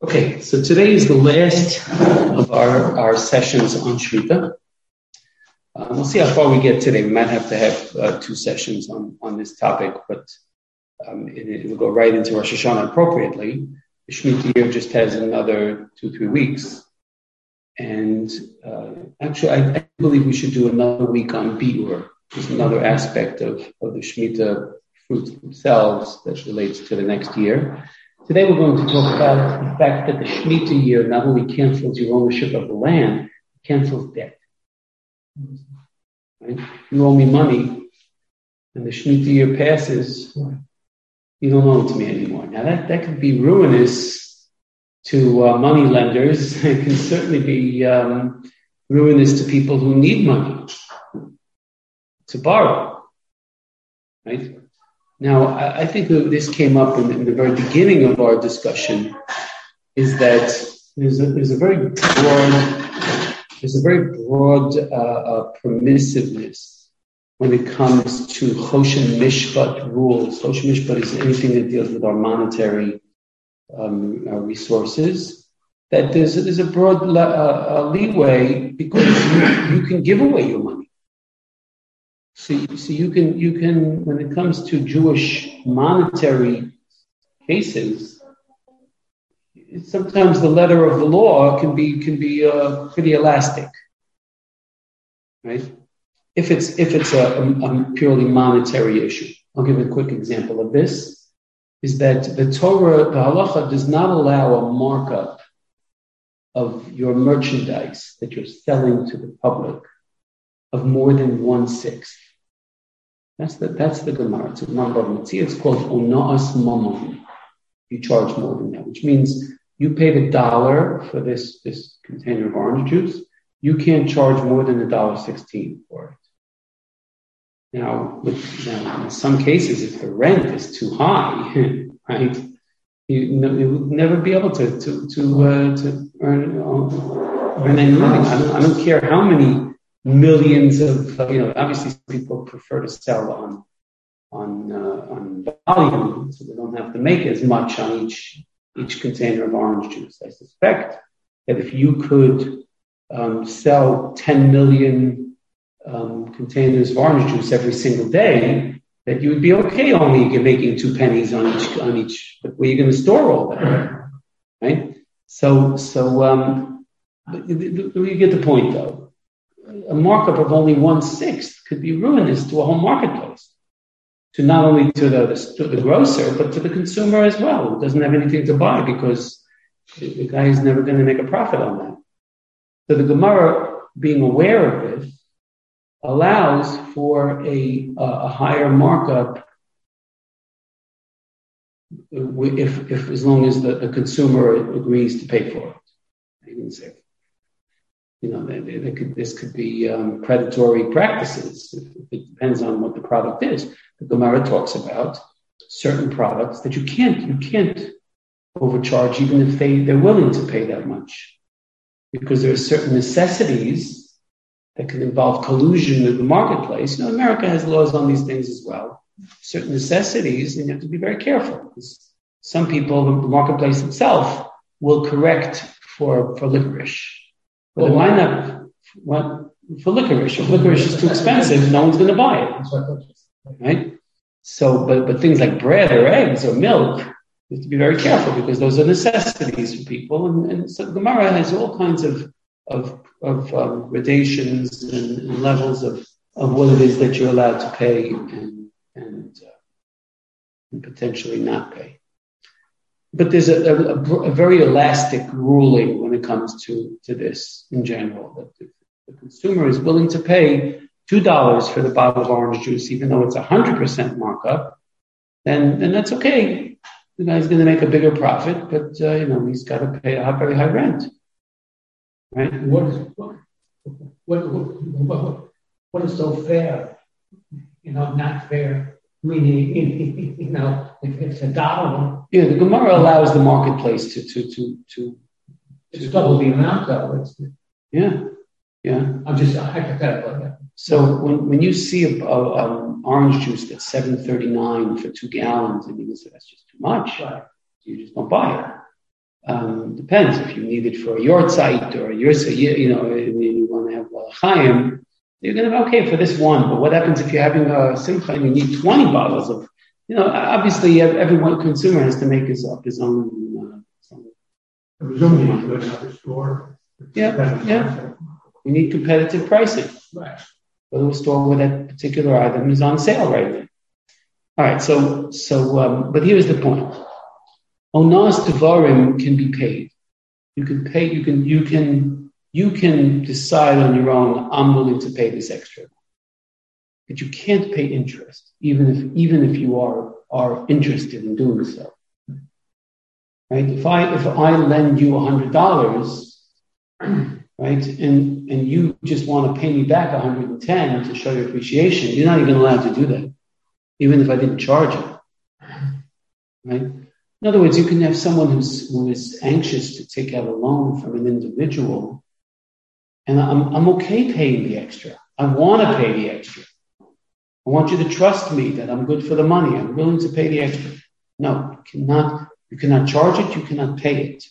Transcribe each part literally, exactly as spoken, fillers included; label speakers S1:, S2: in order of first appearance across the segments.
S1: Okay, so today is the last of our, our sessions on Shemitah. Uh, we'll see how far we get today. We might have to have uh, two sessions on, on this topic, but um, it, it will go right into Rosh Hashanah appropriately. The Shemitah year just has another two, three weeks. And uh, actually, I, I believe we should do another week on Biur. There's another aspect of, of the Shemitah fruits themselves that relates to the next year. Today we're going to talk about the fact that the Shemitah year not only cancels your ownership of the land, it cancels debt. Right? You owe me money, and the Shemitah year passes, you don't owe it to me anymore. Now that, that could be ruinous to uh, money lenders. It can certainly be um, ruinous to people who need money to borrow. Right? Now, I think that this came up in, in the very beginning of our discussion, is that there's a, there's a very broad, there's a very broad uh, uh, permissiveness when it comes to Choshen Mishpat rules. Choshen Mishpat is anything that deals with our monetary um, uh, resources. That there's, there's a broad le- uh, uh, leeway because you, you can give away your money. So, so you can, you can, when it comes to Jewish monetary cases, sometimes the letter of the law can be, can be uh, pretty elastic, right? If it's, if it's a, a, a purely monetary issue. I'll give a quick example of this, is that the Torah, the halacha does not allow a markup of your merchandise that you're selling to the public of more than one-sixth. That's the that's the Gemara. It's a number of Mitzvah. It's called Ona'as Mamon. You charge more than that, which means you paid a dollar for this, this container of orange juice. You can't charge more than a dollar sixteen for it. Now, with, now, in some cases, if the rent is too high, right, you, you would never be able to to to uh, to earn, uh, earn any money. I don't, I don't care how many millions of, you know, obviously people prefer to sell on on uh, on volume, so they don't have to make as much on each each container of orange juice. I suspect that if you could um, sell ten million um, containers of orange juice every single day, that you would be okay only making two pennies on each on each. But where are you going to store all that, right? So so um, you get the point, though. A markup of only one-sixth could be ruinous to a whole marketplace, to not only to the, the, to the grocer, but to the consumer as well, who doesn't have anything to buy because the, the guy is never going to make a profit on that. So the Gemara, being aware of this, allows for a, a higher markup if, if as long as the, the consumer agrees to pay for it. I didn't say. You know, they, they could, this could be um, predatory practices. It depends on what the product is. The Gemara talks about certain products that you can't, you can't overcharge even if they, they're willing to pay that much. Because there are certain necessities that can involve collusion in the marketplace. You know, America has laws on these things as well. Certain necessities, and you have to be very careful. Because some people, the marketplace itself, will correct for, for licorice. But well, it might not, what, for licorice. If licorice is too expensive, no one's going to buy it. Right? So, but, but things like bread or eggs or milk, you have to be very careful because those are necessities for people. And, and so the Gemara has all kinds of, of, of um, gradations and, and levels of, of what it is that you're allowed to pay and, and, uh, and potentially not pay. But there's a, a, a very elastic ruling when it comes to, to this in general, that the, the consumer is willing to pay two dollars for the bottle of orange juice, even though it's a one hundred percent markup, then, then that's okay. The guy's going to make a bigger profit, but, uh, you know, he's got to pay a very high rent. Right?
S2: What is, what, what, what, what is so fair? You know, not fair. Meaning, you know, if it's a dollar.
S1: Yeah, the Gemara allows the marketplace to to to to.
S2: It's double the amount, though. It's,
S1: yeah, yeah.
S2: I'm just hypothetical. Yeah.
S1: So when, when you see a, a, um, orange juice that's seven thirty nine for two gallons, and you say that's just too much,
S2: right.
S1: You just don't buy it. Um, depends if you need it for a yard site or a yursa, you know, you want to have a chaim, you're going to be okay for this one. But what happens if you're having a simcha and you need twenty bottles of, you know, obviously every one consumer has to make his up his own. Uh,
S2: Presumably, you go to another store.
S1: Yeah, yeah. You need competitive pricing.
S2: Right.
S1: Go to a store where that particular item is on sale right now. All right. So, so, um, but here's the point. Onas Devarim can be paid. You can pay, you can, you can, you can decide on your own, I'm willing to pay this extra. But you can't pay interest, even if, even if you are, are interested in doing so. Right? If I, if I lend you a hundred dollars, right, and, and you just want to pay me back one hundred ten to show your appreciation, you're not even allowed to do that, even if I didn't charge it. Right? In other words, you can have someone who's who is anxious to take out a loan from an individual, and I'm I'm okay paying the extra. I want to pay the extra. I want you to trust me that I'm good for the money. I'm willing to pay the extra. No, you cannot. You cannot charge it. You cannot pay it.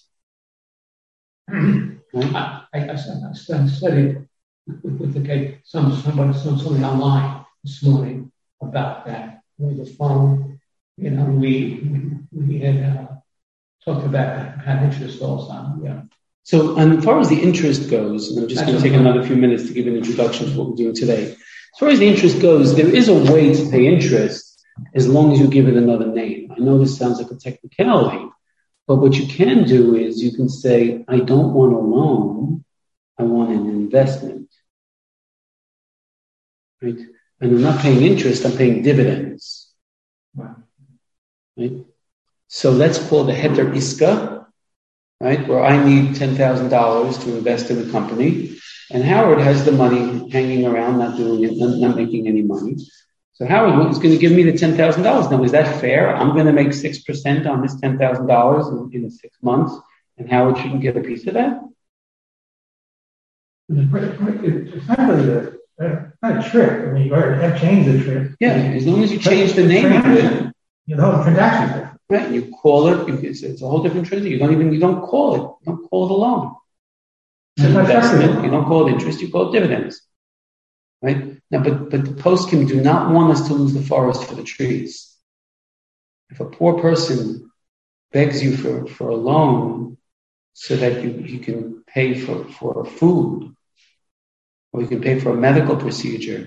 S1: Right?
S2: I, I, I studied with the case, some somebody some something online this morning about that. With the phone, you know, we we had uh, talked about had interest also. Yeah.
S1: So, and as far as the interest goes, and I'm just going to take another few minutes to give an introduction to what we're doing today. As far as the interest goes, there is a way to pay interest as long as you give it another name. I know this sounds like a technicality, but what you can do is you can say, I don't want a loan, I want an investment. Right? And I'm not paying interest, I'm paying dividends. Right? So that's called a heter iska, right? Where I need ten thousand dollars to invest in the company, and Howard has the money hanging around, not doing it, not, not making any money. So Howard is going to give me the ten thousand dollars. Now, is that fair? I'm going to make six percent on this ten thousand dollars in, in six months, and Howard shouldn't get a piece of that?
S2: It's not really a, not a trick. I mean, you already have changed the trick.
S1: Yeah, as long as you change the name of it.
S2: You know, transaction.
S1: Right, you call it, it's, it's a whole different transaction. You don't even, you don't call it, you don't call it a loan. It's an investment. You don't call it interest, you call it dividends. Right? Now, but, but the poskim do not want us to lose the forest for the trees. If a poor person begs you for, for a loan so that you, you can pay for, for food, or you can pay for a medical procedure,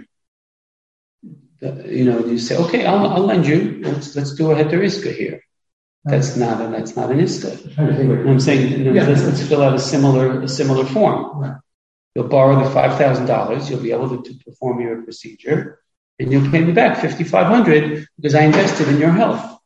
S1: the, you know, you say, okay, I'll, I'll lend you, let's, let's do a heter iska here. That's not a, that's not an iska. I'm saying, you know, yeah. let's, let's fill out a similar, a similar form. Right. You'll borrow the five thousand dollars. You'll be able to, to perform your procedure, and you'll pay me back fifty-five hundred dollars because I invested in your health.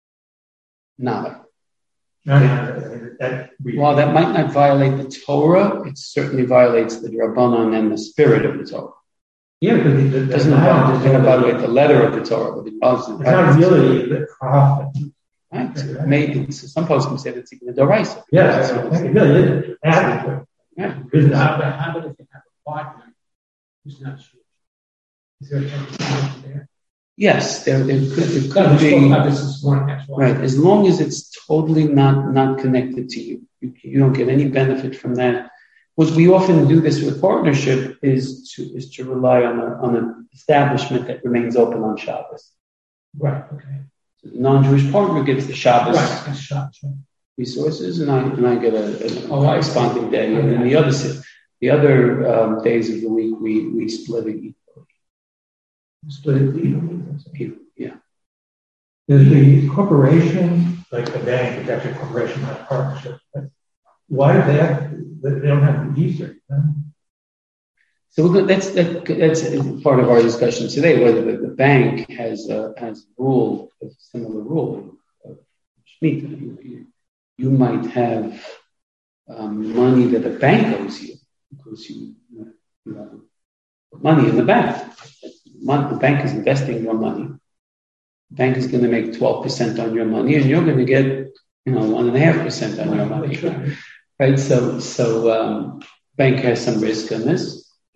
S1: Nada.
S2: No, no, that, we,
S1: While that might not violate the Torah, it certainly violates the Rabbanon and the spirit of the Torah.
S2: Yeah, because it,
S1: it doesn't violate the letter of the Torah, but it involves
S2: it's not really the profit.
S1: Right. So maybe so some folks can say that's even a doraisa.
S2: Yes, it really is.
S1: Yeah.
S2: Because how about if you have a partner who's not sure? Is there a technical there?
S1: Yes, there, there could, it could be. Right, as long as it's totally not, not connected to you. you. You don't get any benefit from that. What we often do this with partnership is to is to rely on a, on an establishment that remains open on Shabbos.
S2: Right, okay.
S1: So the non-Jewish partner gets the Shabbos
S2: right, Shabbos, right.
S1: resources, and I and I get a, a oh, corresponding day. And then the other the other um, days of the week we, we split it equally.
S2: Split it equally.
S1: Yeah.
S2: Is the corporation like a bank? It's actually a corporation, not a partnership. But why do they have? They don't have the Easter.
S1: So we're, that's that, that's part of our discussion today. Whether the, the bank has uh, has rule a similar rule of Shemitah. You, you might have um, money that a bank owes you because you, you have money in the bank. The bank is investing your money. The bank is going to make twelve percent on your money, and you're going to get, you know, one and a half percent on your money, right? So, so um, bank has some risk on this.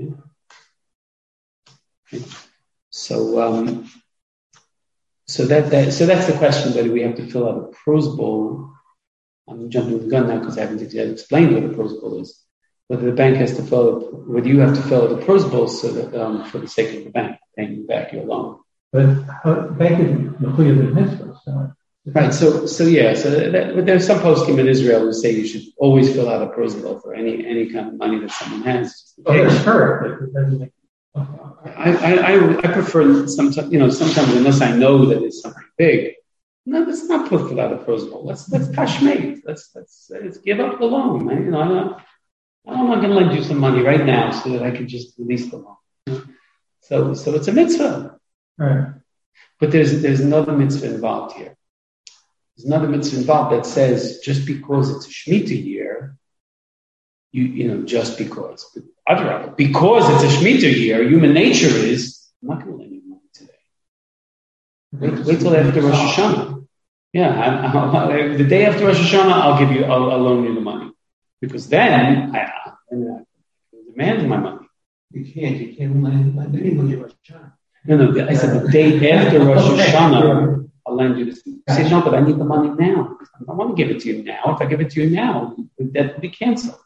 S1: Okay. So, um, so that, that so that's the question: whether we have to fill out a prosbul I'm jumping the gun now because I haven't yet explained what a prosbul is. Whether the bank has to fill it, whether you have to fill out a prosbul so that um, for the sake of the bank paying you back your loan.
S2: But uh, bank isn't included in mitzvah, so.
S1: Right. So so yeah. So that, there's some poskim in Israel who say you should always fill out a prosbul for any any kind of money that someone has.
S2: Oh, that's her.
S1: I, I I prefer sometimes you know sometimes unless I know that it's something big. No, let's not put fill out a prosbul. Let's let's tashmate. Let's let's let's give up the loan. Man. You know, I'm not, I'm not going to lend you some money right now so that I can just release the loan. So so it's a mitzvah.
S2: Right.
S1: But there's there's another mitzvah involved here. There's another mitzvah involved that says just because it's a Shemitah year, you you know just because. But because it's a Shemitah year, human nature is I'm not going to lend you money today. Wait, wait till after Rosh Hashanah. Yeah, I, I, the day after Rosh Hashanah, I'll give you, I'll, I'll loan you the money because then I, I, I demand my money.
S2: You can't, you can't lend, lend anybody Rosh Hashanah.
S1: No, no, I said the day after Rosh Hashanah, I'll lend you this. You say, no, but I need the money now. I don't want to give it to you now. If I give it to you now, that will be canceled.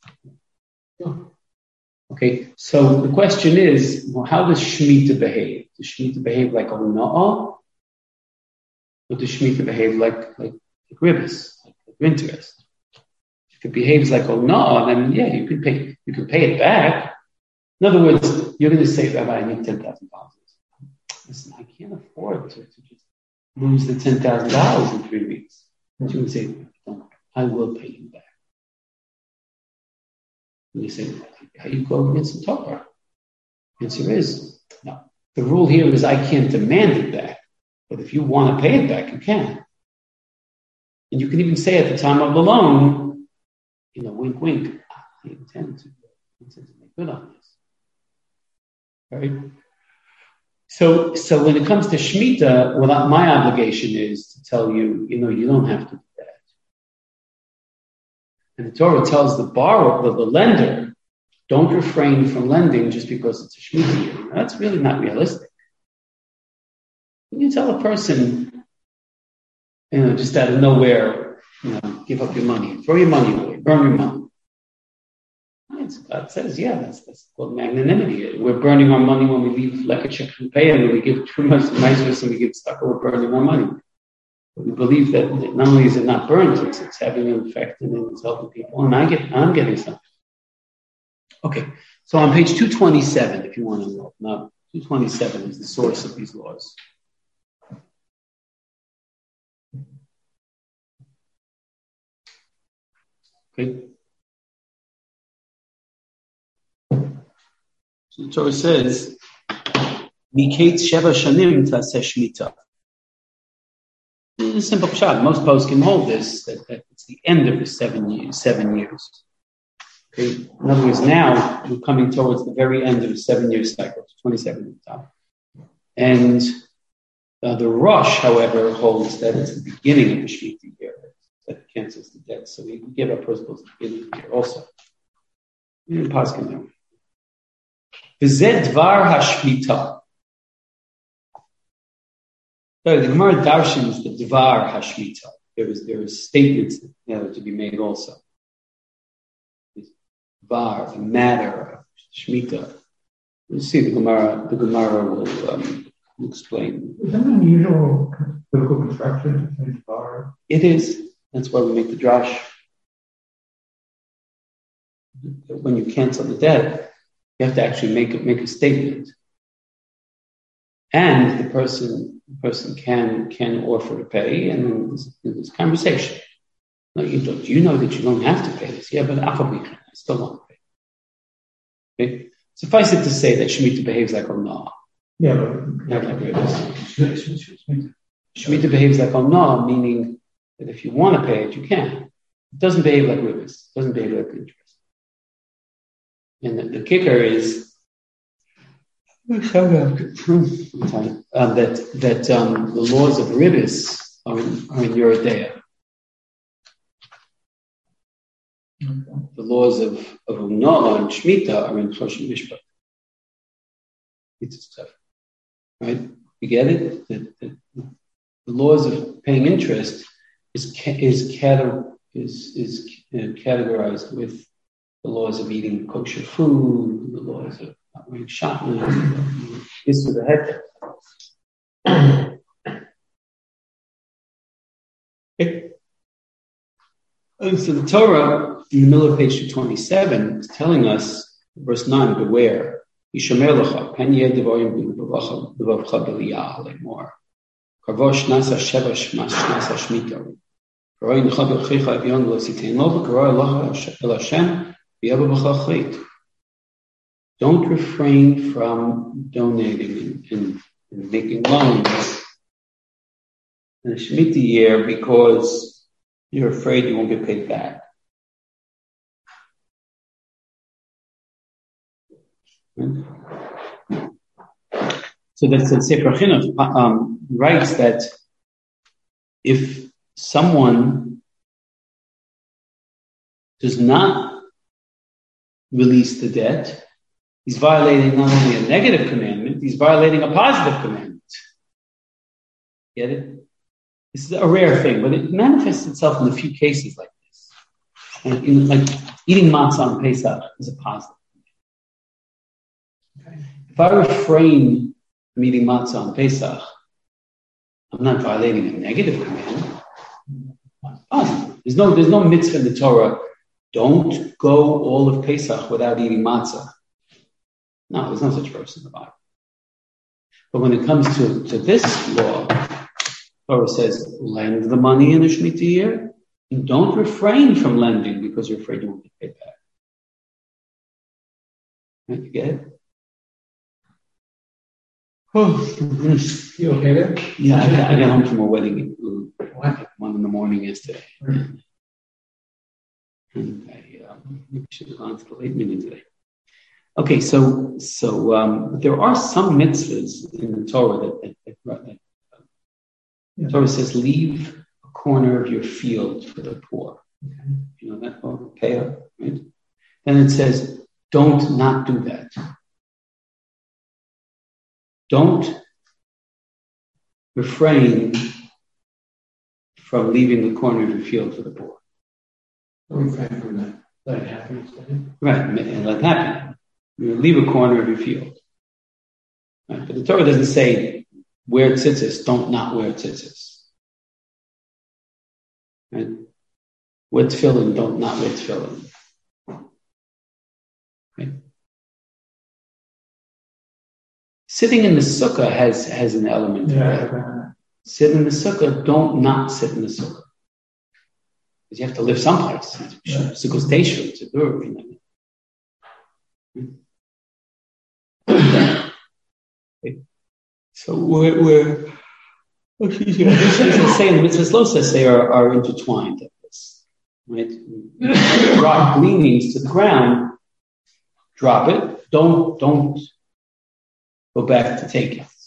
S1: Okay, so the question is, well, how does Shemitah behave? Does Shemitah behave like Ona'ah? Or does Shemitah behave like, like, like Ribbis, like, like interest? If it behaves like Ona'ah, then yeah, you can pay, you can pay it back. In other words, you're going to say, Rabbi, I need ten thousand dollars. Listen, I can't afford to, to just lose the ten thousand dollars in three weeks. And you would say, no, I will pay you back. And you say, how you go against the Torah? The answer is, no. The rule here is I can't demand it back. But if you want to pay it back, you can. And you can even say at the time of the loan, you know, wink, wink, I intend to, I intend to make good on this. Right? So, so when it comes to Shemitah, well, my obligation is to tell you, you know, you don't have to do that. And the Torah tells the borrower, the, the lender, don't refrain from lending just because it's a Shemitah year. Now, that's really not realistic. When you tell a person, you know, just out of nowhere, you know, give up your money, throw your money away, burn your money. God says, yeah, that's, that's called magnanimity. We're burning our money when we leave Lekachek and pay, and we give too much niceness and we get stuck, we're burning our money. But we believe that not only is it not burnt, it's, it's having an effect and it's helping people. And I get, I'm getting something. Okay, so on page two twenty-seven, if you want to know, now two twenty-seven is the source of these laws. Okay. So the Torah says, "Miketz sheva shanim taseh shmita." It's a simple pshat. Most posts can hold this that, that it's the end of the seven years. Seven years. Okay. In other words, now we're coming towards the very end of the seven-year cycle, twenty-seven at the top. And uh, the Rosh, however, holds that it's the beginning of the Shemitah year that cancels the debt. So we give our principles at the beginning of the year also. We didn't pass it now. V'zeh dvar hashmita. The Gemara darshans the dvar hashmita. There is there is statements that are to be made also. Dvar, the matter of shmita. We'll see the Gemara. The Gemara will um, explain.
S2: Is that an unusual biblical construction to say dvar?
S1: It is. That's why we make the drash. When you cancel the debt, you have to actually make a, make a statement, and the person the person can can offer to pay, and then there's, there's conversation. No, you don't. You know that you don't have to pay this. Yeah, but I still want to pay. Okay. Suffice it to say that Shemitah behaves like Ona'ah.
S2: Yeah, but
S1: not like Ribbis. Shemitah behaves like Ona'ah, meaning that if you want to pay it, you can. It doesn't behave like Ribbis. It doesn't behave like interest. And the, the kicker is um, that that um, the laws of Ribbis are in, are in Yerodea. Okay. The laws of of Ona'ah and Shemitah are in Choshen Mishpat. It's tough, right? You get it? The, the, the laws of paying interest is is is is uh, categorized with the laws of eating kosher food, the laws of not wearing shatnez, this with the head. Okay. And so the Torah in the middle of page two twenty-seven is telling us, verse nine, beware. Yishamer lecha, pen yeh devarim b'levavcha b'liyah lemor. Karvosh nasa shevash mas nasa shmita. Karoi necha b'chicha avion lo sitein lo, karoi lacha el Hashem v'yava b'cha chait. Don't refrain from donating and, and, and making loans in the Shemitah year because you're afraid you won't get paid back. So that's the Sefer Chinuch um, writes that if someone does not release the debt, he's violating not only a negative commandment, he's violating a positive commandment. Get it? This is a rare thing, but it manifests itself in a few cases like this. Like, in, like eating matzah on Pesach is a positive. Okay. If I refrain from eating matzah on Pesach, I'm not violating a negative command. Positive. There's no, there's no mitzvah in the Torah. Don't go all of Pesach without eating matzah. No, there's no such verse in the Bible. But when it comes to, to this law, Torah says, lend the money in the Shemitah year, and don't refrain from lending because you're afraid you won't get paid back. Right, you get it? Oh,
S2: you okay there?
S1: Yeah, I, I got home from a wedding at what? one in the morning yesterday. Mm-hmm. And I um, maybe should have gone to the late meeting today. Okay, so so um, there are some mitzvahs in the Torah that, that, that, that the Torah says, leave a corner of your field for the poor. Okay. You know that? Oh, pay up, right? Then it says, don't not do that. Don't refrain from leaving the corner of your field for the poor.
S2: Don't refrain from that. Let it happen.
S1: Right, and let it happen. You leave a corner of your field. Right? But the Torah doesn't say, wear tzitzis, don't not wear tzitzis. Right? Wear tefillin, don't not wear tefillin. Right? Sitting in the sukkah has, has an element of
S2: yeah,
S1: that.
S2: right.
S1: Sit in the sukkah, don't not sit in the sukkah. Because you have to live someplace. Yeah. Sukkah station, it's a door. Okay. So we're, we're oh, excuse me, the saying the mitzvahs lo says they are, are intertwined at this. Right? Drop leanings to the ground, drop it, don't don't go back to take it.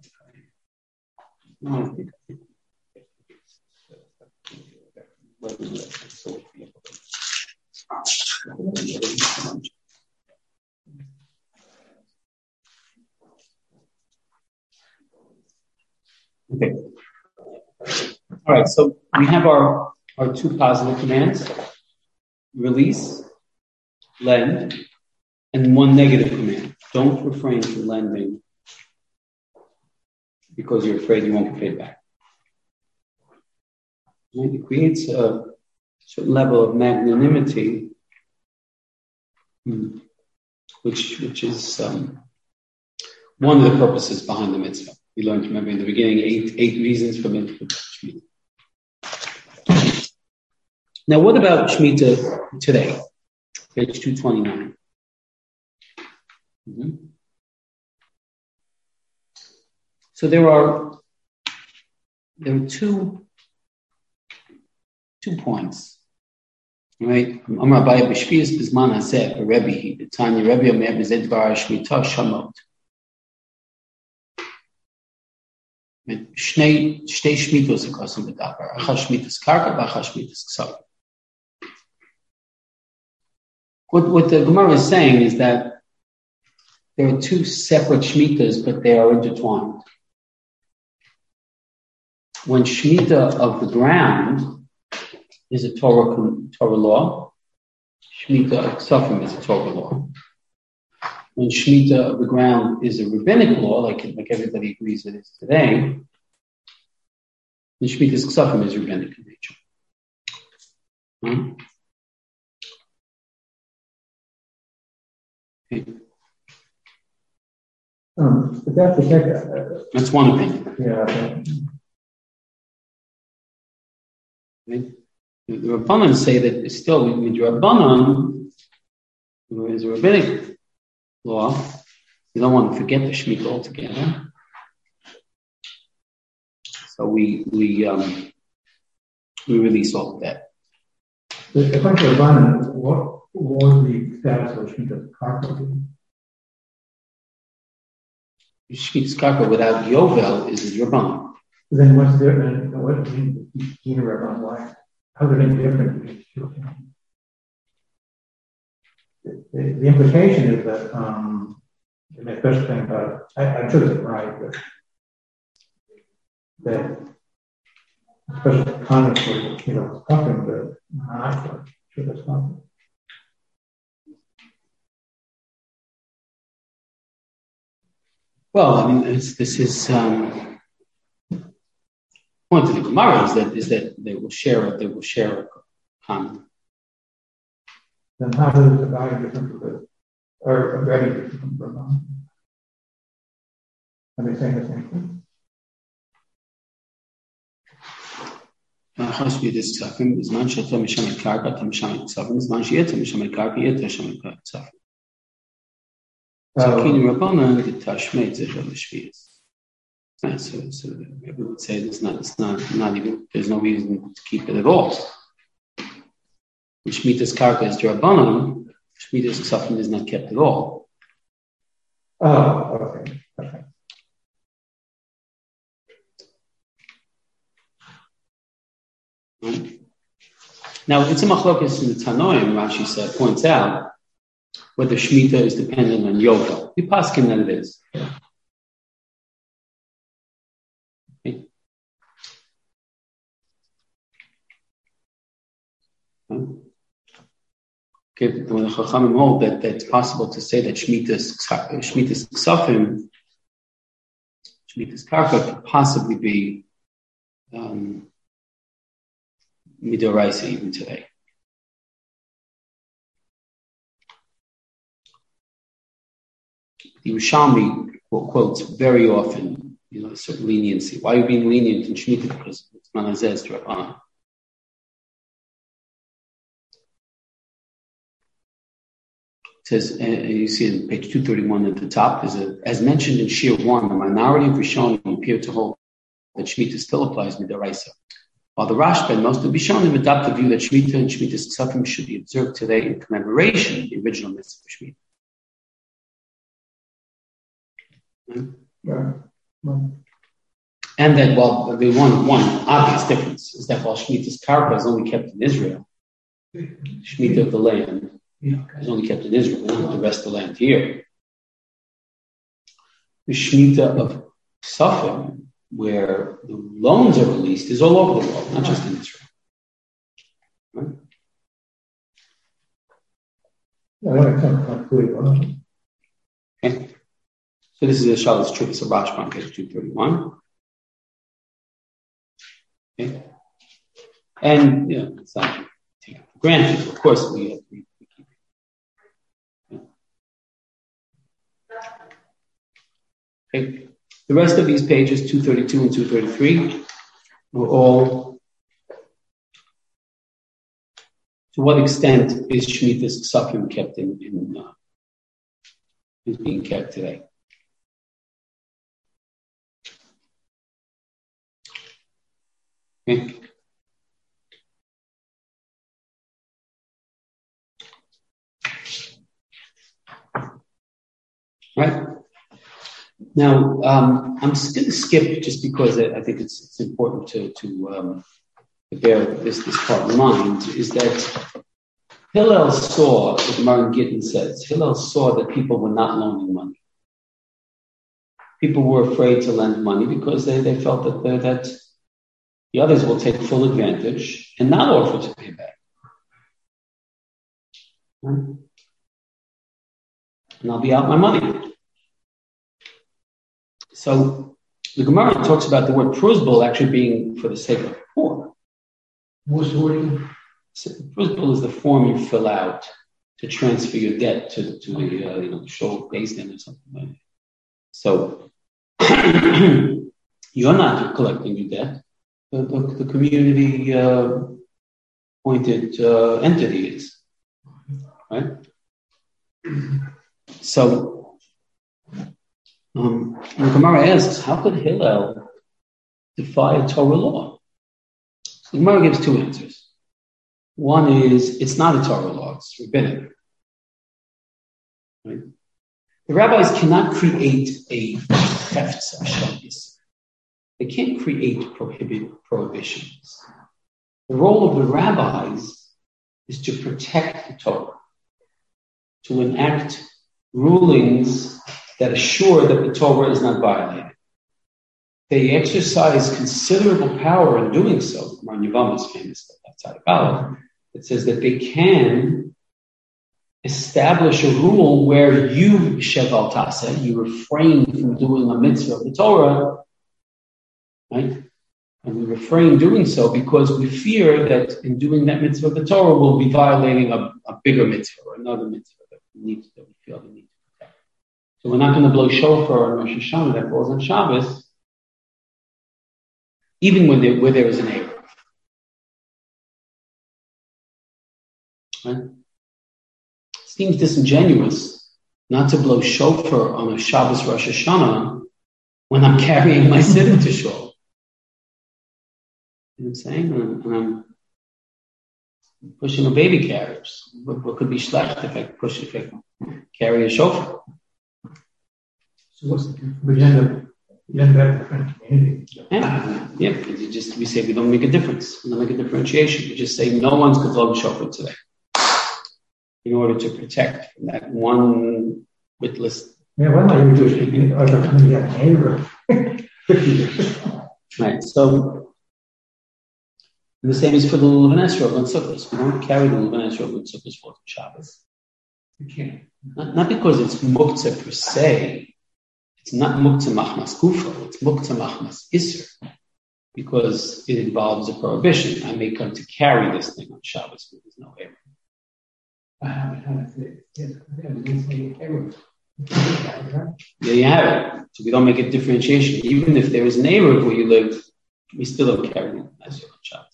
S1: Okay. All right, so we have our, our two positive commands, release, lend, and one negative command. Don't refrain from lending because you're afraid you won't get paid back. And it creates a certain level of magnanimity, which which is um, one of the purposes behind the mitzvah. We learned, remember, in the beginning, eight eight reasons for mitzvah Shemitah. Now, what about Shemitah today? Page two twenty-nine. Mm-hmm. So there are there are two two points, right? Amar Abaye b'shvius b'zman hazeh b'Rebbe the Tanya Rebbe Omer b'zeh dvar Shemitah shamot. Shnei shtei shmitos akosim b'davar. Achas shmitos karka, v'achas shmitos ksav. What what the Gemara is saying is that there are two separate shmitas, but they are intertwined. When shmita of the ground is a Torah, Torah law. Shemitah Ksafim is a Torah law. When Shemitah of the ground is a rabbinic law, like, like everybody agrees it is today, then Shemitah Ksafim is rabbinic in nature. Hmm? Okay.
S3: Um, but that's the second. Uh,
S1: That's one opinion.
S3: Yeah.
S1: Okay. The, the Rabbanan say that still, with Rabbanan, who is a rabbinic law, you don't want to forget the Shemitah altogether. So we we um, we release all of that.
S3: The question of Rabbanan, what was the status of Shemitah Karka?
S1: Shemitah Karka without Yovel is a Rabbanan.
S3: Then what's the uh, what do you mean Rabbanan? Why? How are they different? The, the, the implication is that um, the first thing about I, I'm sure it's right, but that special conduct for you know something that not for sure that's something.
S1: Well, I mean, this, this is um, point of the Gemara is that is that they will share they will share a common.
S3: Then how does the value different from the or very different from Brahman? Are they saying the same thing?
S1: Has wir das Ksafim, is man shata mishamet karka, tam mishamet Ksafim, is man shieta mishamet karka, yeta mishamet Ksafim. So Kini Rabbanan, the Tashmeit Zechel Shvius. So, so we would say it's not, it's not, not even, there's no reason to keep it at all. Shmitas Karka is Rabbanan, Shmitas Ksafim is not kept at all.
S3: Oh, okay. Okay.
S1: Right. Now, it's a machlokas in the Tanoim, Rashi said, points out whether Shemitah is dependent on Yovel. We paskin that it is. Okay. Okay, when the Chachamim hold that, that it's possible to say that Shemitah's Ksafim, Shemitah's Karka could possibly be um, Midoraisa even today. The Yerushalmi quotes very often, you know, a certain leniency. Why are you being lenient in Shemitah? Because it's Manazez to Rabbanan. It says, uh, you see in page two thirty-one at the top, is a, as mentioned in Shir one, the minority of Rishonim appear to hold that Shemitah still applies Midoraisa. While the Rashba and most of Rishonim adopt the view that Shemitah and Shemitah's Ksafim should be observed today in commemoration of the original mitzvah of Shemitah.
S3: Yeah. Well,
S1: and that while the one one obvious difference is that while Shemitah's Karka is only kept in Israel, Shemitah of the land
S2: Yeah, okay.
S1: is only kept in Israel, not the rest of the land here. The Shemitah of Ksafim, where the loans are released, is all over the world, not just in Israel. Right?
S3: yeah, that sounds quite cool.
S1: Okay. So this is a Shalos Trivus of Rashba on page two thirty-one. Okay. And, you know, it's not taken for granted. Of course, we have to keep it. Okay. The rest of these pages, two thirty-two and two thirty-three, were all, to what extent is Shemitah's Ksafim kept in, in uh, is being kept today? Okay. Right. Now, um, I'm just going to skip just because I, I think it's, it's important to, to, um, to bear this, this part in mind, is that Hillel saw, as Maran Gittin says, Hillel saw that people were not loaning money. People were afraid to lend money because they, they felt that, that The others will take full advantage and not offer to pay back. Right? And I'll be out my money. So the Gemara talks about the word pruzbul actually being for the sake of the poor.
S2: What's the word?
S1: So pruzbul is the form you fill out to transfer your debt to, to the uh, you know, show based in or something like that. So you're not collecting your debt. The, the, the community uh, appointed uh, entity is. Right? So um, the Gemara asks, how could Hillel defy a Torah law? So the Gemara gives two answers. One is, it's not a Torah law, it's rabbinic. Right? The rabbis cannot create a chefetz hashavis. They can't create prohibit prohibitions. The role of the rabbis is to protect the Torah, to enact rulings that assure that the Torah is not violated. They exercise considerable power in doing so. Mar Yevamah is famous outside of Bala. It says that they can establish a rule where you, sheval tasa, you refrain from doing a mitzvah of the Torah, right? And we refrain doing so because we fear that in doing that mitzvah of the Torah, we'll be violating a, a bigger mitzvah or another mitzvah that we need, that we feel we need to protect. So we're not going to blow shofar on Rosh Hashanah that falls on Shabbos, even when there, where there is an error. Right? It seems disingenuous not to blow shofar on a Shabbos Rosh Hashanah when I'm carrying my siddur to shul. You know what I'm saying? And I'm pushing a baby carriage. What, what could be schlecht if I push if I carry a shofar?
S2: So what's the
S3: But you end up, you end up in a different community.
S1: Yeah, yeah. Because you just we say we don't make a difference. We don't make a differentiation. We just say no one's going to blow the shofar today, in order to protect from that one witless.
S3: Yeah, well, not even Jewish people, or the community had a neighbor. fifty years.
S1: Right. So. And the same is for the Lulav and Esrog on Sukkot. We don't carry the Lulav and Esrog on Sukkot for Shabbos.
S2: You can't.
S1: Not, not because it's muktzah per se. It's not muktzah machmas kufa. It's muktzah machmas isser. Because it involves a prohibition. I may come to carry this thing on Shabbos, but there's no error. There you have it. So we don't make a differentiation. Even if there is an error where you live, we still don't carry the Lulav and Esrog on Shabbos.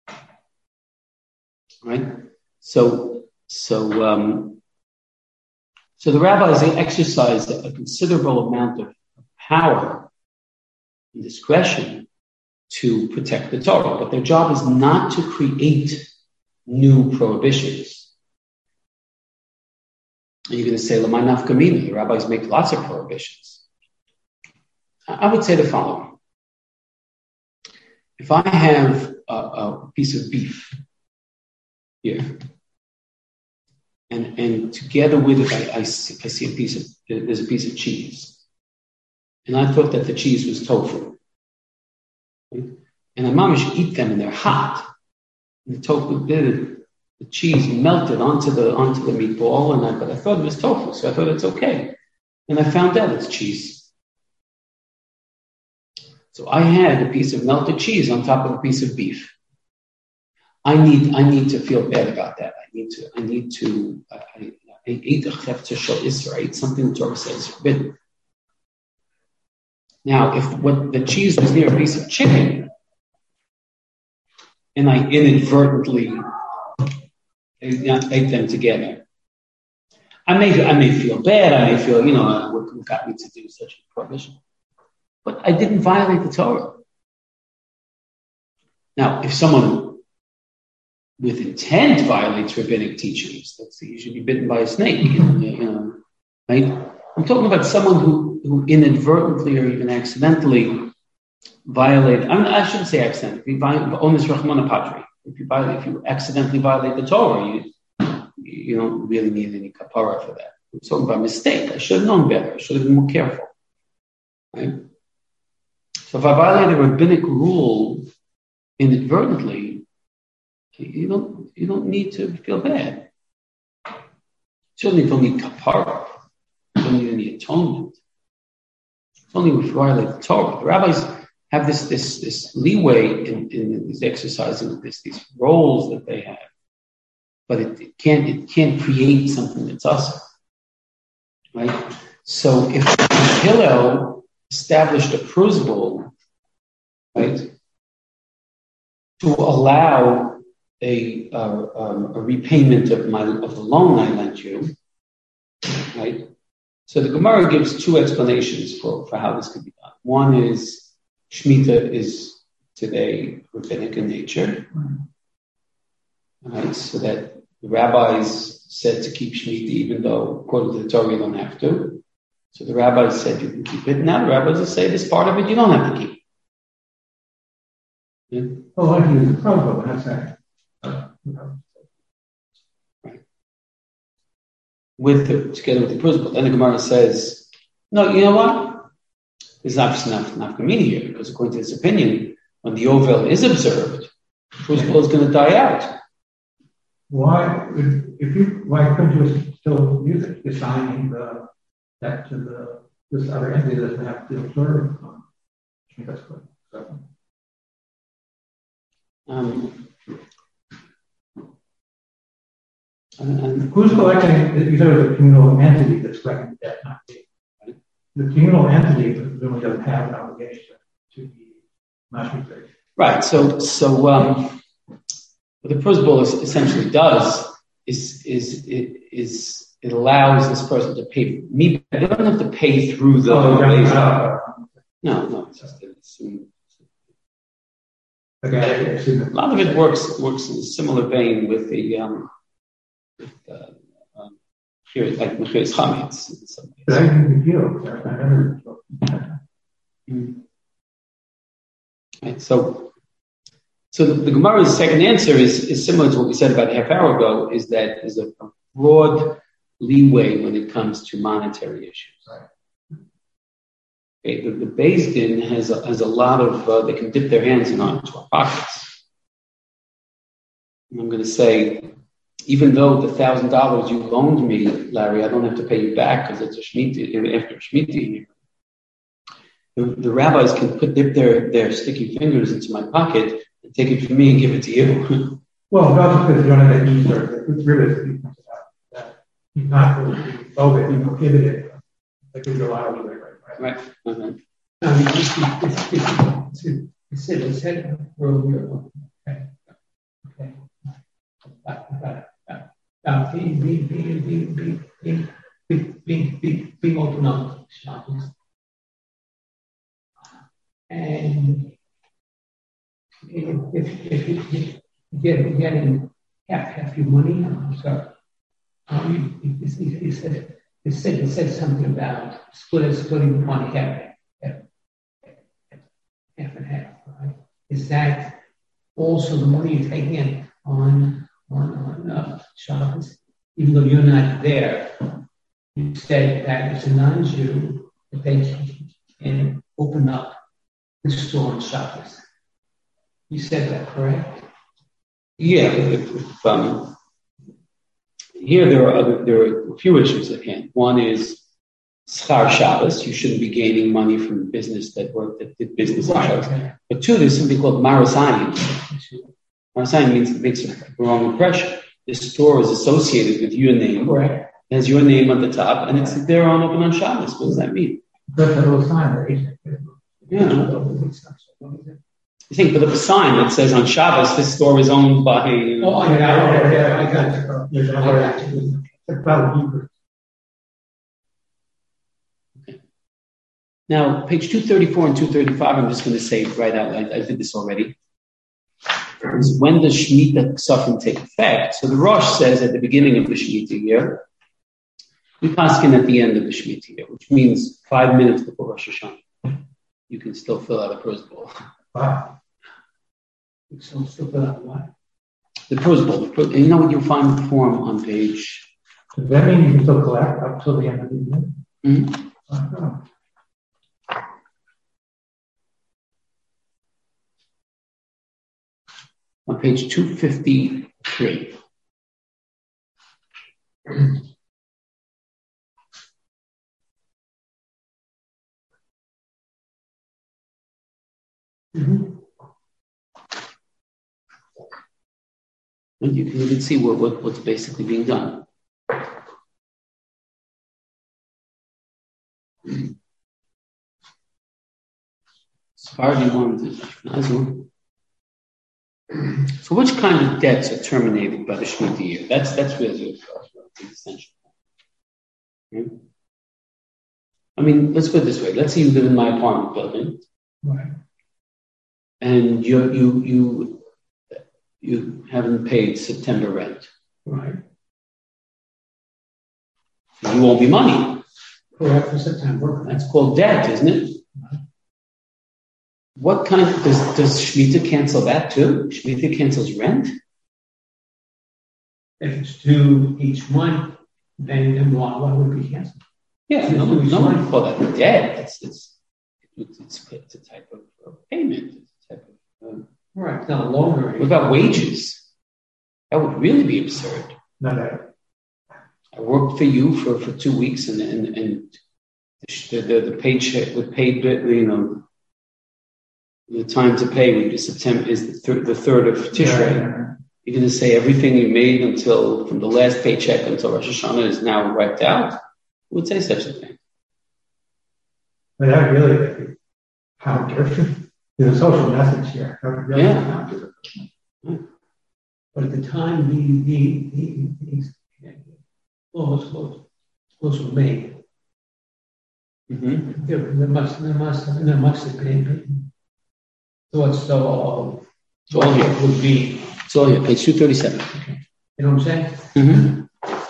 S1: Right? So, so, um, so the rabbis, they exercise a considerable amount of power and discretion to protect the Torah, but their job is not to create new prohibitions. And you're going to say, Lamai nafkamina, the rabbis make lots of prohibitions. I would say the following. If I have a, a piece of beef here, and and together with it, I, I, see, I see a piece of, there's a piece of cheese. And I thought that the cheese was tofu. Right? And I mamish eat them and they're hot. And the tofu did the cheese melted onto the onto the meatball, and I, but I thought it was tofu, so I thought it's okay. And I found out it's cheese. So I had a piece of melted cheese on top of a piece of beef. I need, I need to feel bad about that. I need to, I need to, I, I, I ate a chefetz shel isser. I ate something the Torah says is forbidden. Now, if what the cheese was near a piece of chicken, and I inadvertently ate them together, I may, I may feel bad. I may feel, you know, what got me to do such a prohibition. But I didn't violate the Torah. Now, if someone with intent violates rabbinic teachings, let's say you should be bitten by a snake, you know, right? I'm talking about someone who, who inadvertently or even accidentally violate, I mean, I shouldn't say accidentally, onus rachmana patri. If you violate, if you accidentally violate the Torah, you, you don't really need any kapara for that. I'm talking about mistake. I should have known better. I should have been more careful. Right? So if I violate a rabbinic rule inadvertently, you don't you don't need to feel bad. Certainly, you don't need kapara. You don't need any atonement. It's only if you violate the Torah. The rabbis have this this this leeway in, in this exercising this these roles that they have, but it, it can't it can't create something that's us, right? So if Hillel established a crucible, right, to allow a, uh, um, a repayment of my of the loan I lent you, right? So the Gemara gives two explanations for, for how this could be done. One is Shemitah is today rabbinic in nature, right? So that the rabbis said to keep Shemitah even though according to the Torah you don't have to. So the rabbis said you can keep it. Now the rabbis will say this part of it you don't have to keep. Yeah?
S3: Oh, I can use the protocol, that's right.
S1: Right. With the, together with the crucible. Then the Gemara says, no, you know what? There's obviously enough, enough meaning here because according to this opinion, when the Yovel is observed, the crucible is going to die out.
S3: Why, if, if you, why couldn't you still use it, assigning the, that to the, this other entity that doesn't have to observe? Um, I think that's good. So.
S1: Um, and, and
S3: Who's collecting? You said it was a communal entity that's collecting the debt, not me. Right? The communal entity really doesn't have an obligation to be mashmiter.
S1: Right. So, so um, what the principle is, essentially does is is it is it allows this person to pay me. They don't have to pay through the.
S3: Oh,
S1: no, no, no. It's just it's,
S3: Okay.
S1: A lot of it works works in a similar vein with the um, with, uh, um here like Mechiras Chametz. Mm. Right. So, so the, the Gemara's second answer is is similar to what we said about a half hour ago. Is that there's a, a broad leeway when it comes to monetary issues.
S3: Right.
S1: Okay, the, the Beis Din has a, has a lot of, uh, they can dip their hands in onto our pockets. And I'm going to say, even though the thousand dollars you loaned me, Larry, I don't have to pay you back because it's a Shemitah, after a Shemitah. The, the rabbis can put dip their, their sticky fingers into my pocket and take it from me and give it to you.
S3: Well, not because you don't have that Easter, it's really that he's not really over it, prohibited. Like there's a lot of leeway.
S1: Right. Uh-huh.
S2: Um, it's, it's, it's, it's, it's said, it's said earlier. Okay. Okay. Now, being, being, being, being, being, being, being, being, being open up shopping. And if, if, if you get getting half, half your money, I'm sorry. Um, he, he, he said, It said, it said something about split, splitting the money half, half, half and half, right? Is that also the money you're taking in on, on, on uh, Shabbos? Even though you're not there, you said that it's a non-Jew that they can open up the store on Shabbos. You said that, correct?
S1: Yeah, if, if, um, here there are other, there are a few issues at hand. One is schar Shabbos. You shouldn't be gaining money from the business that worked that did business on Shabbos. Okay. But two, there's something called marasayin. Marasayin means it makes a wrong impression. This store is associated with your name.
S2: Right.
S1: It has your name at the top, and it's there on open on Shabbos. What does that mean?
S3: That's a little sign, right?
S1: Yeah. You think put up a sign that says on Shabbos this store is owned by. You know,
S2: oh, yeah, yeah, yeah, I got you. I got you.
S1: Okay. Now, page two thirty-four and two thirty-five, I'm just going to say right out. I, I did this already. Is when does Shemitah Ksafim take effect? So the Rosh says at the beginning of the Shemitah year. We paskin at the end of the Shemitah year, which means five minutes before Rosh Hashanah. You can still fill out a crucible.
S3: Wow.
S2: So still fill out what?
S1: The crucible. And you know what you'll find the form on page.
S3: Does that mean you can still collect up till the end of the year?
S1: Mm-hmm.
S3: Uh-huh.
S1: on page two fifty-three. Mm-hmm. And you can even see what, what, what's basically being done. Sephardi ones, Ashkenazi. So which kind of debts are terminated by the Shemitah year? That's that's really the essential. Okay? I mean, let's put it this way. Let's say you live in my apartment building.
S2: Right.
S1: And you you you you haven't paid September rent.
S2: Right.
S1: You owe me money.
S2: Correct, for September.
S1: That's called debt, isn't it?
S2: Right.
S1: What kind of, does, does Shemitah cancel that too? Shemitah cancels rent?
S2: If it's due each month, then, then why, why would it be canceled?
S1: Yeah, no, no one would call that a debt. It's, it's, it's, it's, it's a type of, of payment. It's a type of, um,
S2: right, it's not a loan or anything.
S1: What about wages? That would really be absurd.
S3: No, no.
S1: I worked for you for, for two weeks and, and, and the, the, the paycheck would pay, you know, the time to pay would be September, is the third, the third of Tishrei.
S3: Yeah, yeah.
S1: You're going to say everything you made until, from the last paycheck until Rosh Hashanah is now wiped out? Who would say such a thing?
S3: But that really counter. There's a social message here. That really
S1: Yeah.
S3: counter.
S2: But at the time the, the, the, these laws, laws, laws were made,
S1: Mm-hmm.
S2: there, there must, there must, there must have been thoughts so of
S1: It's all
S2: what
S1: here.
S2: it would be.
S1: It's all here, page two thirty-seven.
S2: You know what I'm saying?
S1: Mm-hmm.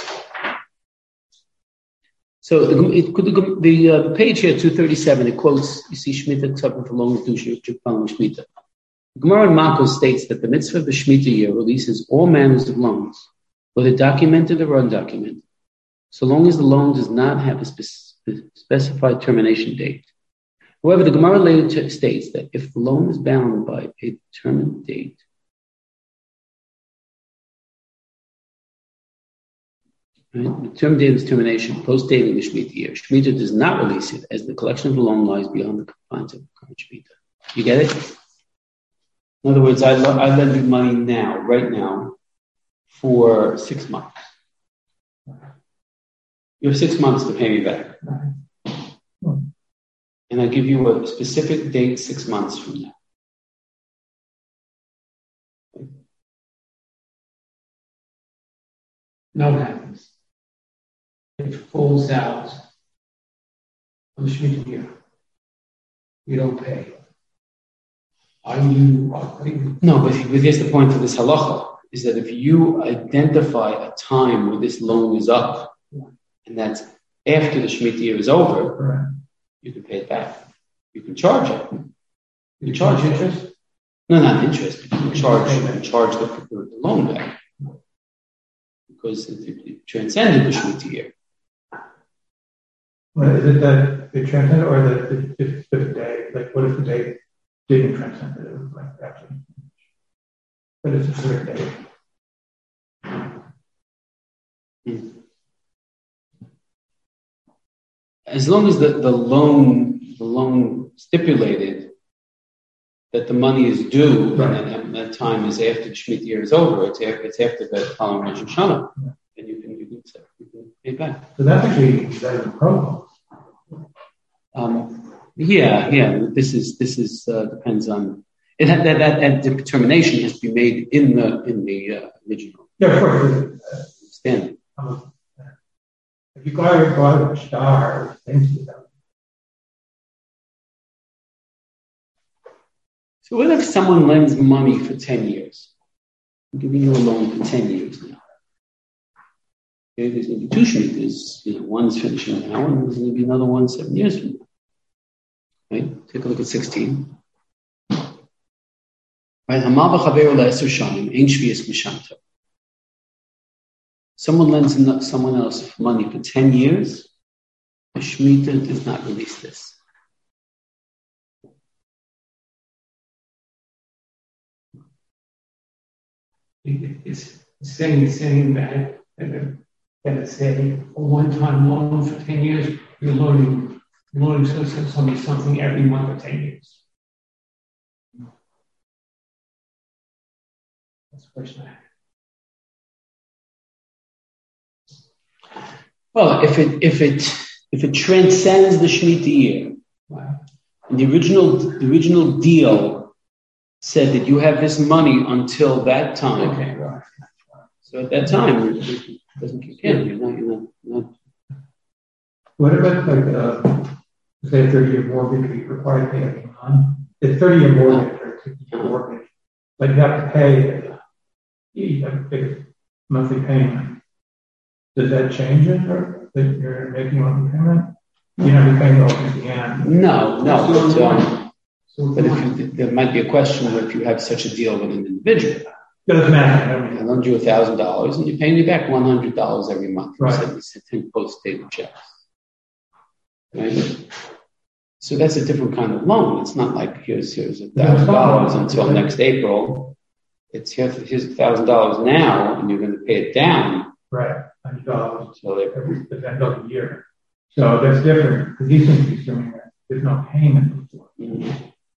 S1: So the, it, the, the uh, page here, two thirty-seven, it quotes, you see, Shemitah tzavim for long dusha following Shemitah. Gemara in Makos states that the mitzvah of the Shemitah year releases all manners of loans, whether documented or undocumented, so long as the loan does not have a spe- specified termination date. However, the Gemara later t- states that if the loan is bound by a determined date, right, the term date is termination, post-dating the Shemitah year, Shemitah does not release it as the collection of the loan lies beyond the confines of the current Shemitah. You get it? In other words, I, lo- I lend you money now, right now, for six months. You have six months to pay me back. And I give you a specific date six months from now.
S2: Now what happens? It falls out on the Shemitah year. You don't pay. Are you, are you
S1: No, but, but here's the point of this halacha, is that if you identify a time where this loan is up, and that's after the Shemitah year is over,
S3: Correct.
S1: you can pay it back. You can charge it. You
S2: you
S1: can charge
S2: charge
S1: it.
S2: interest?
S1: No, not interest. You can charge, you can charge the, the loan back. Because it, it, it transcended the Shemitah year.
S3: Well, is it the, the transcend or the, the, the, the day? Like, what if the day didn't transcend it? It was like actually. But it's a specific day.
S1: Hmm. As long as the, the loan the loan stipulated that the money is due, right, and that, that time is after the Shemitah year is over, it's after, it's after the following Rosh Hashanah, yeah, and you can you can, you can pay back.
S3: So that's actually that is a problem.
S1: Um, yeah, yeah. This is this is uh, depends on it. That that, that that determination has to be made in the in the uh, original.
S3: Yeah, of course. Uh,
S1: standing.
S3: Um, if you go out and go out with a star, things like that.
S1: So what if someone lends money for ten years? I'm giving you a loan for ten years now. Okay, there's going to be two Shemitahs. You know, one's finishing now, and there's going to be another one seven years from now. Right? Take a look at sixteen. Right? Hamal v'chaver le'eser shanim ein shvius mishamto. Someone lends someone else money for ten years. The Shemitah does not release this.
S2: it, it's saying saying that that it's a, a one-time loan for ten years. You're loaning you're loaning somebody something every month for ten years. That's the question I have.
S1: Well, if it if it if it transcends the Shemitah year,
S2: Wow.
S1: and the original the original deal said that you have this money until that time.
S2: Okay, right.
S1: So at that time, it doesn't kick in. You're not, you're not, you're not.
S3: What about like uh, say a thirty-year mortgage? You required to pay every month. It's thirty-year mortgage or sixty-year mortgage, but you have to pay a big monthly payment. Does that change it, or that you're making a monthly payment? You know, you're paying off at the end.
S1: No, no. But, um, but if you, there might be a question if you have such a deal with an individual.
S3: Doesn't matter.
S1: I loaned you a thousand dollars, and you're paying me back one hundred dollars every month.
S3: Right.
S1: You said ten post-dated checks. Right. So that's a different kind of loan. It's not like here's here's a thousand dollars until next April. It's here's here's a thousand dollars now, and you're going to pay it down.
S3: Right, hundred dollars.
S1: So they,
S3: every the end of the year. So that's different because these things are assuming that there's no payment before.
S1: mm-hmm.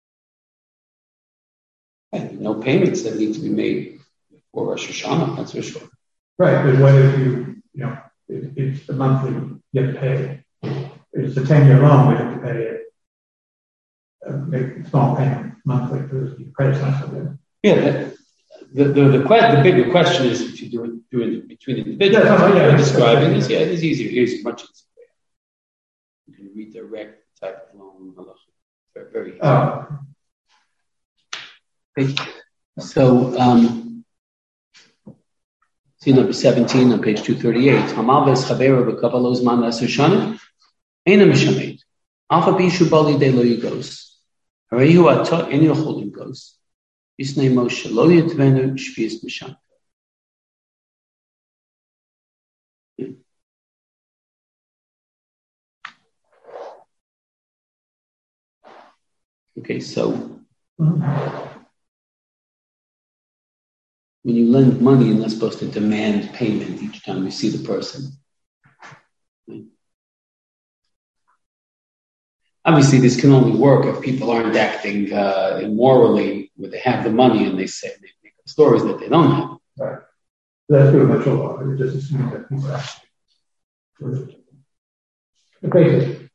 S1: And no payments that need to be made before Rosh Hashanah. That's for sure.
S3: Right, but what if you you know it, it's the monthly you have to pay. It's a ten-year loan. We have to pay it. Uh, make a small payment monthly for the credit line.
S1: Yeah. That, The the the, que- the bigger question is if you do it, do it between individuals.
S3: Yeah, no, yeah,
S1: you're
S3: yeah,
S1: describing
S3: yeah.
S1: is yeah, it is easier. It is much easier. You can redirect the type of loan. Very, very easy.
S3: Oh.
S1: Okay. So um, see number seventeen on page two thirty-eight. Hamal ves chavera b'kavalos man l'asher shana ena mishamed. Alpha bishu bali de lo yigos. Harehu ato eni yochol yigos. Isnei Moshe lo yitvenu shvius misham. Okay, so when you lend money, you're not supposed to demand payment each time you see the person. Obviously, this can only work if people aren't acting uh, immorally, where they have the money and they say they make up stories that they don't have.
S3: Right. That's pretty much a law. It just assumes that people actually. The basic.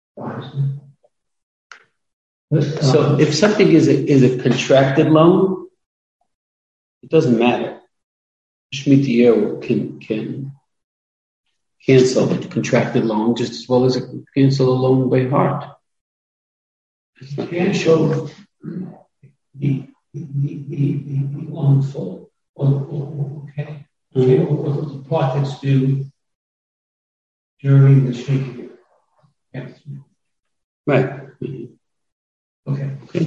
S1: So, if something is a, is a contracted loan, it doesn't matter. Shemitah year can can cancel the contracted loan just as well as it can cancel a loan by heart.
S2: It's not can show the the the, the, the loan full or, or okay, mm-hmm. okay or, or the part that's due during the Shemitah year. Yes.
S3: Right. Mm-hmm.
S2: Okay.
S1: Okay.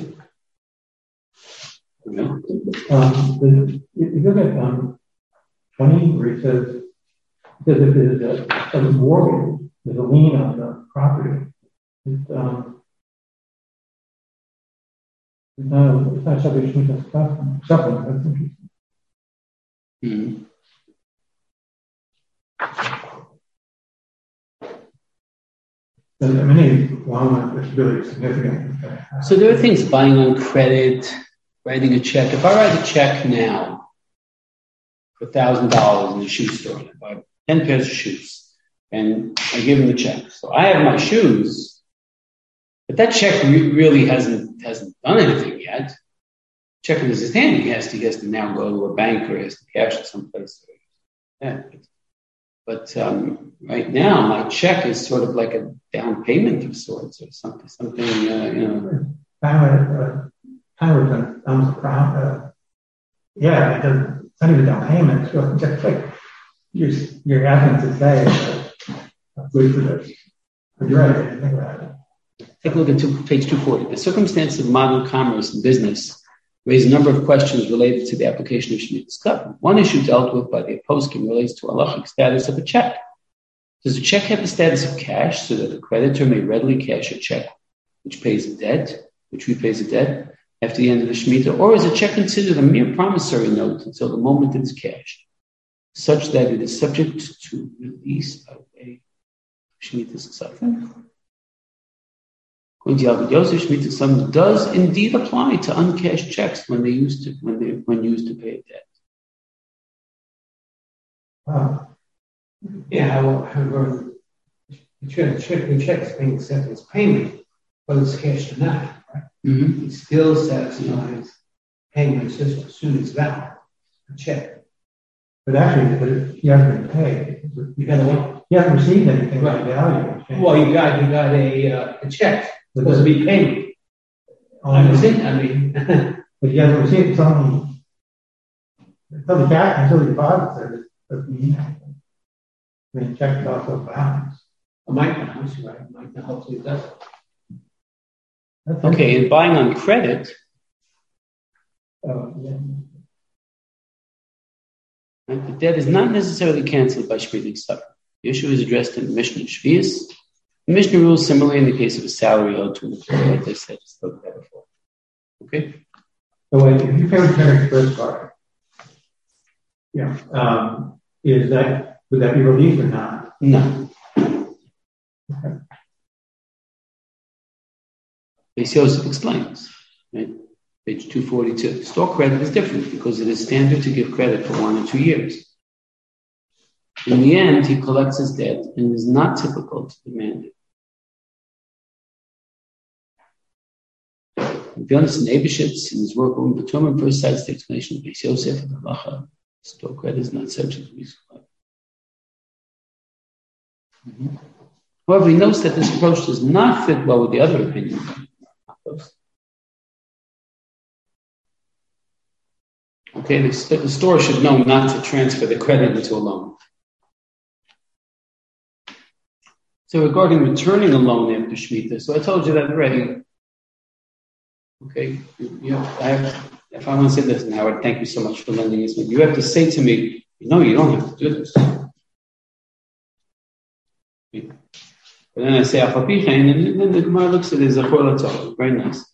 S3: Yeah. Um, the, if you look at um, twenty, where it says, it says if there's a, a mortgage, there's a lien on the property. It's, um, it's not, it's not subject to supplement. Supplement. That's interesting.
S1: Mm-hmm.
S3: I mean, one is really significant.
S1: So there are things buying on credit, writing a check. If I write a check now for a thousand dollars in a shoe store, and I buy ten pairs of shoes, and I give him the check. So I have my shoes, but that check re- really hasn't hasn't done anything yet. Check in his hand. He has to he has to now go to a bank or he has to cash it someplace. Yeah. But um, right now, my check is sort of like a down payment of sorts, or something. Something, uh, you know.
S3: Time return comes around. Uh, yeah, it doesn't. It's not even down payment. So just like you're you're having to say, uh, "Good for this." But you're right. I didn't think about it.
S1: Take a look at two, page two forty. The circumstances of modern commerce and business raise a number of questions related to the application of Shemitah's covenant. One issue dealt with by the poskim relates to halachic status of a check. Does a check have the status of cash so that the creditor may readily cash a check which pays a debt, which repays a debt, after the end of the Shemitah, or is a check considered a mere promissory note until the moment it's cashed, such that it is subject to release of a Shemitah Ksafim? According to Yalkut Yosef, Shemitah Ksafim does indeed apply to uncashed checks when they used to when they when used to pay a debt.
S2: Wow. Yeah, however, the check, the check is being accepted as payment, whether it's cashed or not, right?
S1: Mm-hmm.
S2: It still satisfies payment as soon as valid, a check.
S3: But actually, but if he hasn't been paid,
S2: You got a what?
S3: he hasn't received anything like value.
S2: Well, you got you got a uh, a check. It's supposed to be payment.
S3: Oh,
S2: I understand. I mean,
S3: but he hasn't received it's only until the cash until the deposit service doesn't mean anything. I mean, check is also balance.
S2: I might not. I'm sure. I might not. Hopefully, it does.
S3: That's
S1: Okay, and buying on credit,
S3: Oh, yeah.
S1: right, the debt is not necessarily canceled by Shemitah Ksafim. The issue is addressed in the Mishnah Shvius. The Mishnah rules similarly in the case of a salary owed to an employee, as I said, just spoke about before. Okay?
S3: So wait, if you pay with American Express card, yeah, um, is that would that be released or not?
S1: No.
S3: Okay.
S1: Beis Yosef explains, right? Page two forty-two. Store credit is different because it is standard to give credit for one or two years. In the end, he collects his debt and it is not typical to demand it. Jonas Nebeshitz, in his work on Batuman, first cites the explanation of Beis Yosef and Halacha. Store credit is not subject to lease collection. Mm-hmm. However, he notes that this approach does not fit well with the other opinion. Okay, the, the store should know not to transfer the credit into a loan. So regarding returning a loan after Shemitah, so I told you that already. Okay, you, you have, I have, if I want to say this, Howard, thank you so much for lending this. You have to say to me, no, you don't have to do this. But then I say, and then the Gemara looks at it as a chol. Very nice.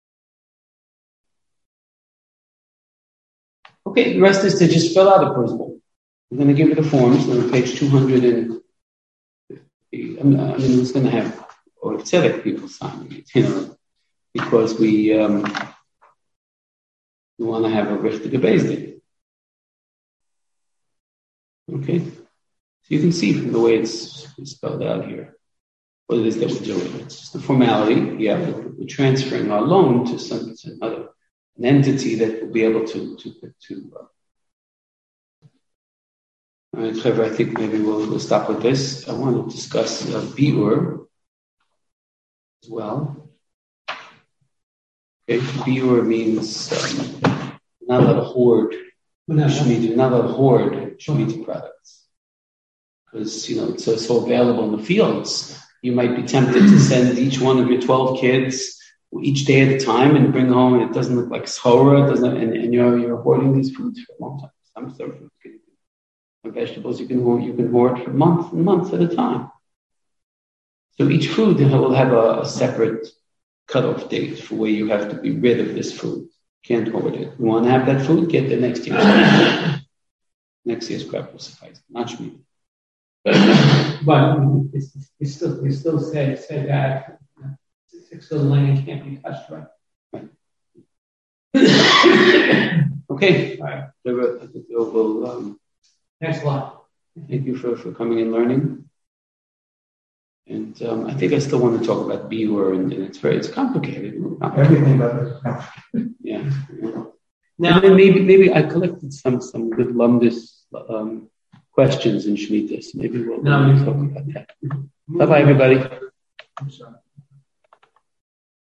S1: Okay, the rest is to just fill out a principle. I'm going to give you the forms. They're on page two hundred fifty. I mean, it's going to have or tzedek people signing it, you know, because we um, we want to have a richtige Beis Din. Okay, so you can see from the way it's, it's spelled out here what it is that we're doing. It's just a formality. Yeah, we're transferring our loan to some to another. An entity that will be able to to to. Uh, all right, Trevor, I think maybe we'll, we'll stop with this. I want to discuss uh, biur as well. Okay, biur means um, not allowed to hoard Shemitah, not allowed to hoard Shemitah products because you know it's so, so available in the fields. You might be tempted to send each one of your twelve kids each day at a time and bring home, and it doesn't look like schora, doesn't, and, and you're you're hoarding these foods for a long time. Some sort of food, some vegetables you can hoard, you can hoard for months and months at a time. So each food will have a, a separate cutoff date for where you have to be rid of this food. Can't hoard it. You want to have that food? Get the next year's crop. Next year's crop will suffice. Not Shemitah.
S2: But it's, it's still we still say say that. So the land can't be touched, right?
S1: Okay.
S2: All right.
S1: We'll, we'll, um,
S2: Thanks a lot.
S1: Thank you for, for coming and learning. And um, I think I still want to talk about biur, and, and it's very it's complicated.
S3: Everything about it.
S1: Yeah. yeah. Now, and then maybe maybe I collected some some good lumdis um, questions in Shemitah. So maybe we'll,
S2: no,
S1: we'll talk about that. Bye bye, everybody.
S3: I'm sorry.